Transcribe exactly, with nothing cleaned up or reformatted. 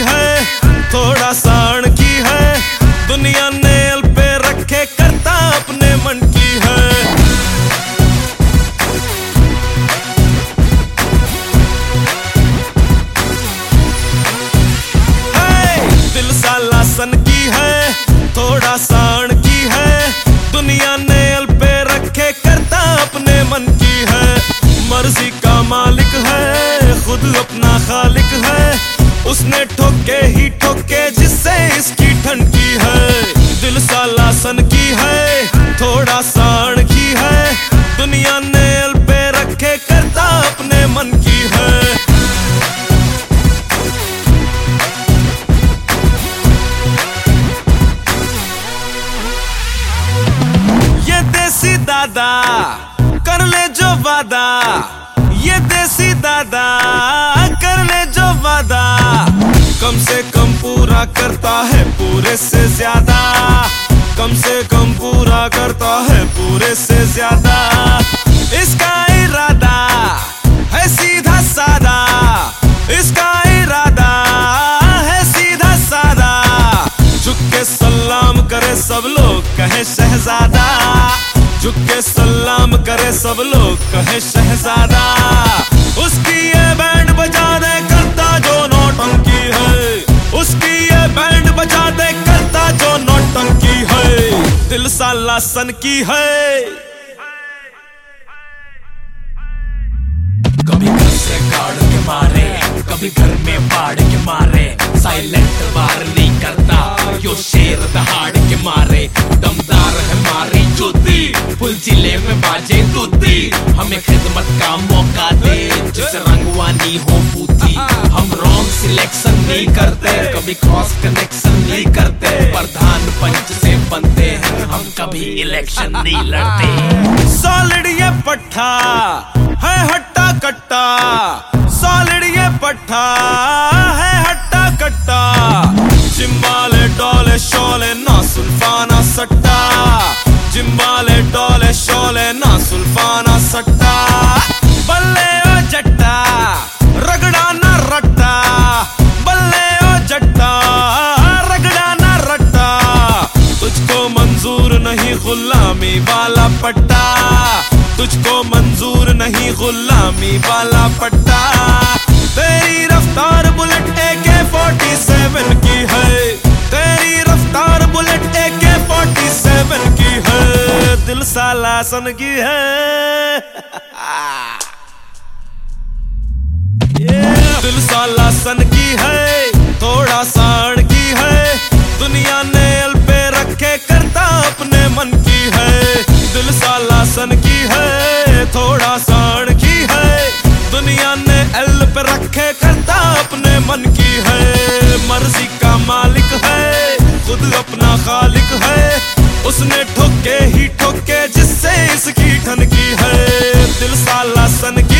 है, थोड़ा साण की है, दुनिया ने अल पे रखे करता अपने मन की है। दिल साला सन की है, थोड़ा साण की है, दुनिया ने अल पे रखे करता अपने मन की है। मर्जी का मालिक है, खुद अपना खालिक है, उसने ठोके ही ठोके जिससे इसकी ठनकी है। दिल साला सन की है, थोड़ा साण की है, दुनिया ने अल पे रखे करता अपने मन की है। ये देसी दादा कर ले जो वादा, ये देसी दादा कर ले जो वादा, कम से कम पूरा करता है पूरे से ज्यादा, कम से कम पूरा करता है पूरे से ज्यादा। इसका इरादा है सीधा सादा, इसका इरादा है सीधा सादा, झुक के सलाम करे सब लोग कहे शहजादा, झुक के सलाम करे सब लोग कहे शहजादा। उसकी ये बैंड बजा दे करता जो नौटंकी है, उसकी ये बैंड बजा दे करता जो नौटंकी है। दिल साला सन की है। कभी घर से गाड़ के मारे, कभी घर में बाढ़ के मारे, साइलेंट वार नहीं करता क्यों शेर दहाड़ के मारे। दमदार है मारी जूती, फुल जिले में बाजे तूती, हमें खिदमत का मौका दे जिस रंगवानी हो बूती। हम रॉन्ग सिलेक्शन नहीं करते, कभी क्रॉस कनेक्शन नहीं करते, प्रधान पंच से बनते हैं हम, कभी इलेक्शन नहीं लड़ते। सॉलिड ये पट्टा है हट्टा कट्टा, सॉलिड ये पट्टा है हट्टा कट्टा, जिम्बाले डोले शोले ना सुल्फाना सट्टा, जिम्बाले डोले शोले ना सुल्फाना सट्टा। बल्ले ओ जट्टा रगड़ा ना रट्टा, बल्ले ओ जट्टा रगड़ा ना रट्टा, तुझको मंजूर नहीं गुलामी वाला पट्टा, तुझको मंजूर नहीं गुलामी वाला पट्टा। तेरी रफ्तार बुलेट ए के फोर्टी सेवन की है, तेरी रफ्तार बुलेट ए के फोर्टी सेवन की है। दिल साला सन की है। yeah. दिल साला सन की है, थोड़ा साण की है, दुनिया ने अल पे रखे करता अपने मन की है। दिल साला सन की है, थोड़ा साण की है, दुनिया ने एल पे रखे करता अपने मन की है। मर्जी का मालिक है, खुद अपना खालिक है, उसने ठोके ही ठोके जिससे इसकी ठनकी है। दिल साला सन की